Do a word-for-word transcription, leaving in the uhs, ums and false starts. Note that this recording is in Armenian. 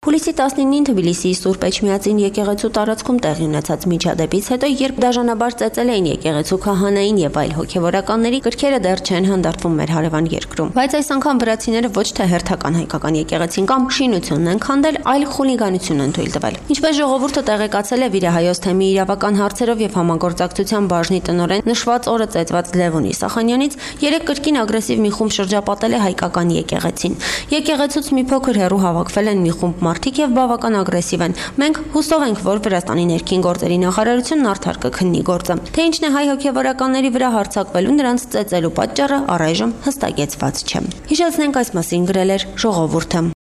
Հուլիսի տասնինին Թբիլիսիի Սուրբ Էջմիածին եկեղեցու տարածքում տեղի ունեցած միջադեպից հետո, երբ դաժանաբար ծեծել էին եկեղեցու քահանային եւ այլ հոգեվորականների, կրքերը դեռ չեն հանդարտվում մեր հարևան երկրում։ Բայց այս անգամ վրացիները ոչ թե հերթական հայկական եկեղեցին կամ շինությունն են քանդել, այլ խուլիգանություն են թույլ տվել։ Ինչպես ժողովուրդը տեղեկացել է Վիրահայոց թեմի իրավական հարցերով եւ համագործակցության բաժնի տնօրեն նշված օրը ծեծված Լևոն Իսախանյանից, երեք կրկին ագրեսիվ մի խումբ շրջապատել է հայկական եկեղեցին։ Եկեղեցուց մի փոքր հեռու հավաքվել են մի խումբ մարդիկ եւ բավական ագրեսիվ են։ Մենք հուսով ենք, որ Վրաստանի ներքին գործերի նախարարությունն արդար կքննի գործը։ Թե ինչն է հայ հոգեվորականների վրա հարձակվելու նրանց ծեծելու պատճառը առայժմ հստակեցված չէ։ Հիշեցնենք, այս մասին գրել էր Ժողովուրդը։